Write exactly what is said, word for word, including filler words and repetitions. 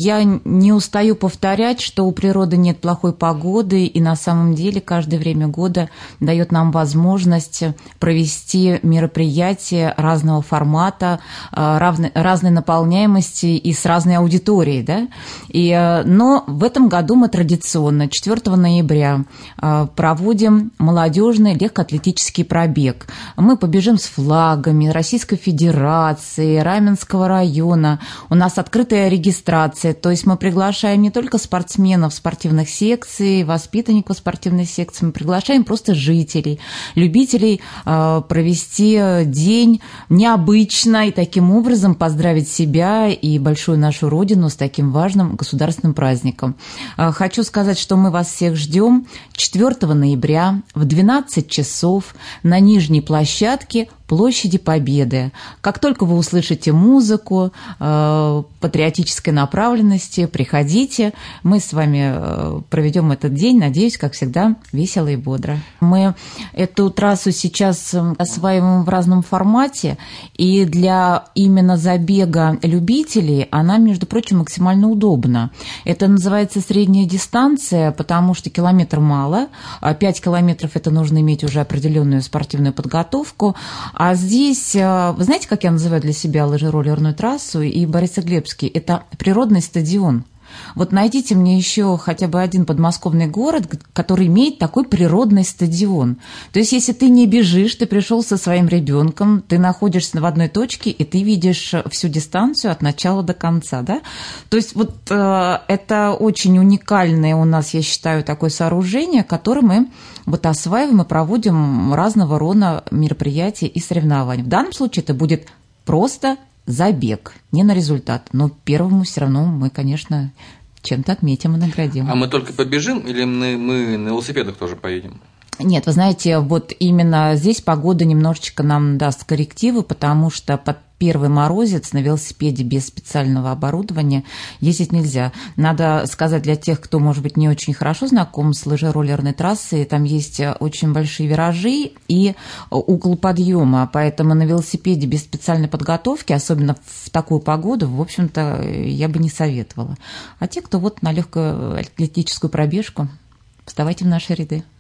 Я не устаю повторять, что у природы нет плохой погоды, и на самом деле каждое время года дает нам возможность провести мероприятия разного формата, разной, разной наполняемости и с разной аудиторией. Да? И, но в этом году мы традиционно четвёртого ноября проводим молодежный легкоатлетический пробег. Мы побежим с флагами Российской Федерации, Раменского района. У нас открытая регистрация. То есть мы приглашаем не только спортсменов спортивных секций, воспитанников спортивных секций, мы приглашаем просто жителей, любителей э, провести день необычно и таким образом поздравить себя и большую нашу Родину с таким важным государственным праздником. Э, хочу сказать, что мы вас всех ждем четвёртого ноября в двенадцать часов на нижней площадке Площади Победы. Как только вы услышите музыку э, патриотической направленности, приходите. Мы с вами э, проведем этот день, надеюсь, как всегда, весело и бодро. Мы эту трассу сейчас осваиваем в разном формате, и для именно забега любителей она, между прочим, максимально удобна. Это называется средняя дистанция, потому что километр мало, а пять километров это нужно иметь уже определенную спортивную подготовку. А здесь, вы знаете, как я называю для себя лыжероллерную трассу и Борисоглебский? Это природный стадион. Вот найдите мне еще хотя бы один подмосковный город, который имеет такой природный стадион. То есть, если ты не бежишь, ты пришел со своим ребенком, ты находишься в одной точке, и ты видишь всю дистанцию от начала до конца, да? То есть, вот э, это очень уникальное у нас, я считаю, такое сооружение, которое мы вот осваиваем и проводим разного рода мероприятия и соревнования. В данном случае это будет просто забег, не на результат, но первому все равно мы, конечно, чем-то отметим и наградим. А мы только побежим или мы, мы на велосипедах тоже поедем? Нет, вы знаете, вот именно здесь погода немножечко нам даст коррективы, потому что под первый морозец на велосипеде без специального оборудования ездить нельзя. Надо сказать для тех, кто, может быть, не очень хорошо знаком с лыжероллерной трассой, там есть очень большие виражи и угол подъема, поэтому на велосипеде без специальной подготовки, особенно в такую погоду, в общем-то, я бы не советовала. А те, кто вот на легкую атлетическую пробежку, вставайте в наши ряды.